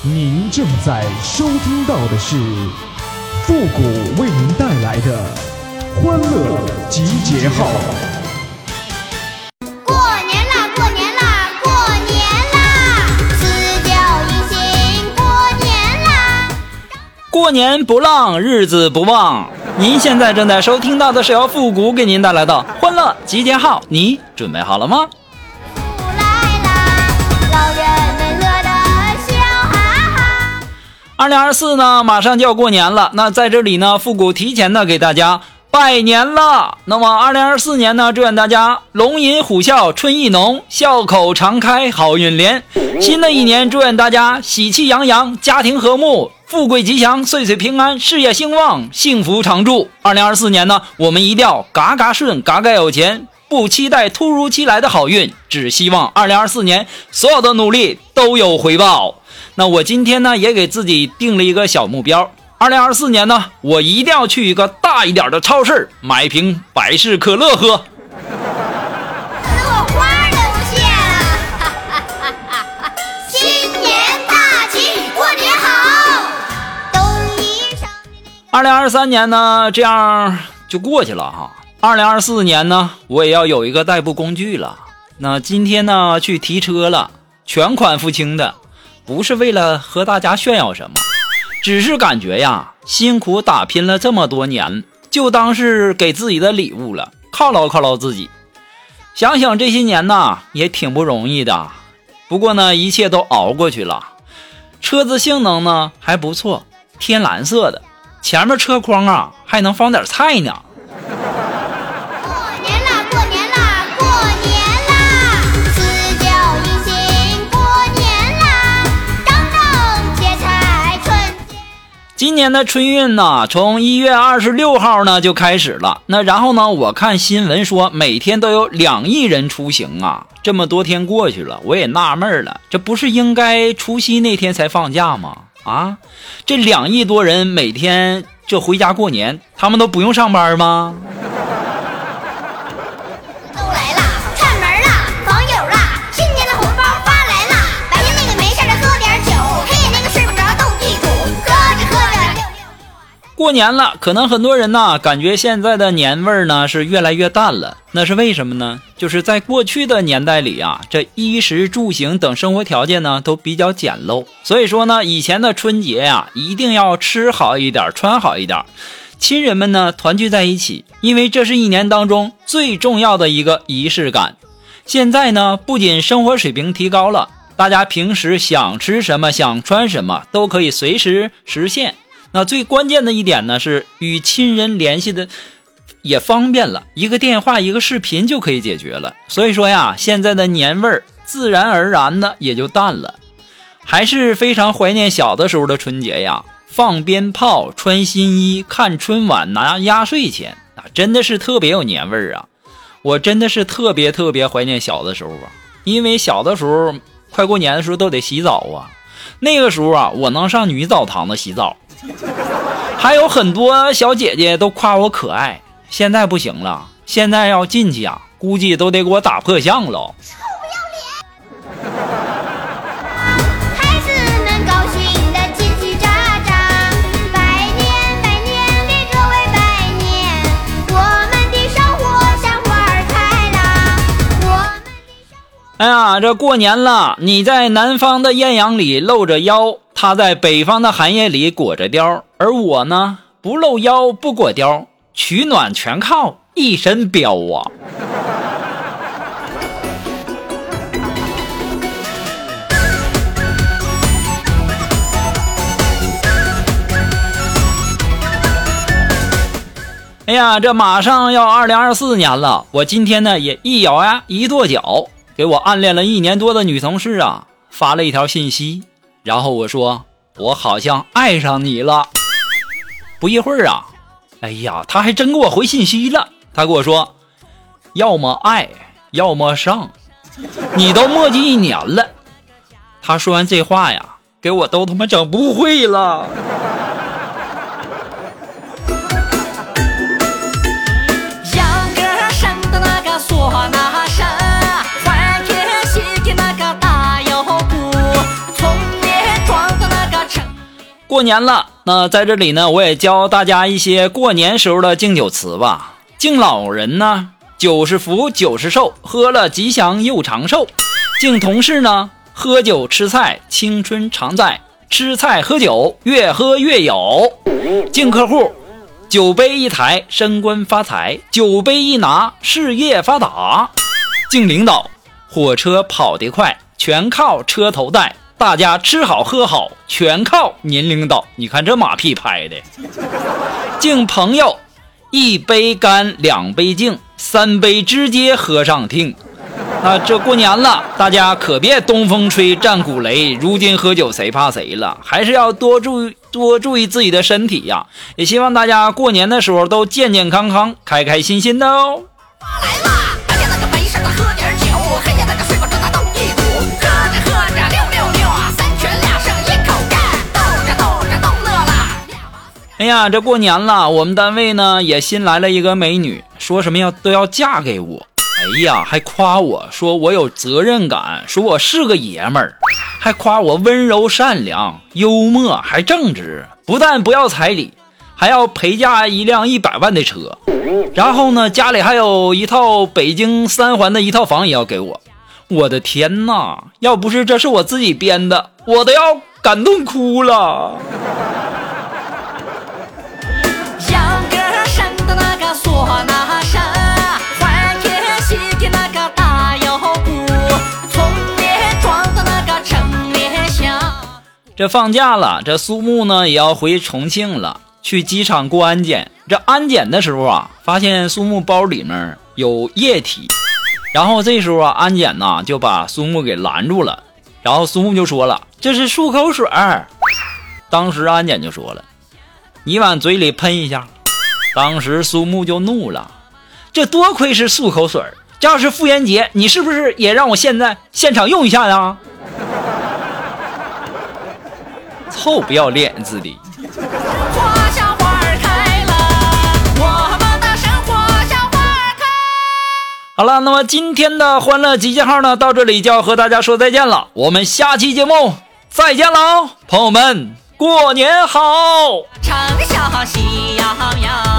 您正在收听到的是复古为您带来的欢乐集结号。 过年啦，过年啦，过年啦！辞旧迎新，过年啦！ 过年不浪，日子不忘。您现在正在收听到的是由复古给您带来的欢乐集结号，你准备好了吗？2024呢，马上就要过年了。那在这里呢，复古提前呢给大家拜年了。那么2024年呢，祝愿大家龙吟虎啸，春意浓，笑口常开，好运连。新的一年，祝愿大家喜气洋洋，家庭和睦，富贵吉祥，岁岁平安，事业兴旺，幸福常驻。2024年呢，我们一定要嘎嘎顺，嘎嘎有钱，不期待突如其来的好运，只希望2024年所有的努力都有回报。那我今天呢也给自己定了一个小目标，2024年呢我一定要去一个大一点的超市买瓶百事可乐喝。 乐花都谢了，新年大吉，过年好。冬衣裳。 2023年呢这样就过去了哈。2024年呢我也要有一个代步工具了。那今天呢去提车了，全款付清的。不是为了和大家炫耀什么，只是感觉呀，辛苦打拼了这么多年，就当是给自己的礼物了，犒劳犒劳自己。想想这些年呢，也挺不容易的。不过呢，一切都熬过去了。车子性能呢还不错，天蓝色的，前面车筐啊还能放点菜呢。今年的春运呢，从1月26号呢就开始了。那然后呢，我看新闻说每天都有2亿人出行啊。这么多天过去了，我也纳闷了，这不是应该除夕那天才放假吗？啊，这2亿多人每天就回家过年，他们都不用上班吗？过年了，可能很多人呢感觉现在的年味儿呢是越来越淡了。那是为什么呢？就是在过去的年代里啊，这衣食住行等生活条件呢都比较简陋，所以说呢，以前的春节呀，一定要吃好一点，穿好一点，亲人们呢团聚在一起，因为这是一年当中最重要的一个仪式感。现在呢，不仅生活水平提高了，大家平时想吃什么想穿什么都可以随时实现。那最关键的一点呢，是与亲人联系的也方便了，一个电话一个视频就可以解决了。所以说呀，现在的年味儿自然而然的也就淡了。还是非常怀念小的时候的春节呀，放鞭炮，穿新衣，看春晚，拿压岁钱啊，真的是特别有年味儿啊。我真的是特别怀念小的时候啊，因为小的时候快过年的时候都得洗澡啊，那个时候啊，我能上女澡堂子洗澡，还有很多小姐姐都夸我可爱。现在不行了，现在要进去啊，估计都得给我打破相了。 臭不要脸！孩子们高兴的叽叽喳喳，百年百年里各位百年，我们的生活像花儿开啦。 哎呀，这过年了，你在南方的艳阳里露着腰，他在北方的寒夜里裹着貂，而我呢，不露腰不裹貂，取暖全靠一身膘啊。哎呀，这马上要2024年了，我今天呢也一咬牙一跺脚，给我暗恋了1年多的女同事啊发了一条信息，然后我说我好像爱上你了。不一会儿啊，哎呀，他还真给我回信息了。他跟我说，要么爱，要么上，你都磨叽1年了。他说完这话呀，给我都他妈整不会了。 秧歌声的那个唢呐声，欢天喜地那个大腰鼓，从年庄的那过年了，那在这里呢，我也教大家一些过年时候的敬酒词吧。敬老人呢，酒是福，酒是寿，喝了吉祥又长寿。敬同事呢，喝酒吃菜，青春常在，吃菜喝酒，越喝越有。敬客户，酒杯一抬，升官发财，酒杯一拿，事业发达。敬领导，火车跑得快，全靠车头带，大家吃好喝好，全靠您领导。你看这马屁拍的。敬朋友，一杯干，两杯敬，三杯直接喝上听。这过年了，大家可别东风吹战鼓擂，如今喝酒谁怕谁了，还是要多注意自己的身体呀。也希望大家过年的时候都健健康康，开开心心的哦。 来啦！白天那个没事的喝点酒，黑夜那个睡不着的斗一股，喝着喝着666啊，三拳两胜一口干，斗着都乐了。 哎呀，这过年了，我们单位呢也新来了一个美女，说什么都要嫁给我。哎呀，还夸我说我有责任感，说我是个爷们儿，还夸我温柔善良、幽默还正直，不但不要彩礼，还要陪嫁一辆100万的车。然后呢，家里还有一套北京3环的一套房也要给我。我的天哪，要不是这是我自己编的，我都要感动哭了。 秧歌声的那个唢呐声，欢天喜地那个大腰鼓，葱面装的那个成面香。 这放假了，这苏木呢也要回重庆了，去机场过安检。这安检的时候啊，发现苏木包里面有液体，然后这时候啊，安检呢就把苏木给拦住了，然后苏木就说了，这是漱口水。当时安检就说了，你往嘴里喷一下。当时苏木就怒了，这多亏是漱口水，这要是妇炎洁，你是不是也让我现在现场用一下呀？臭不要脸子的。 花小花开了，我们的生活小花开。 好了，那么今天的欢乐集结号呢，到这里就要和大家说再见了，我们下期节目再见了，朋友们，过年好！ 唱响喜洋洋。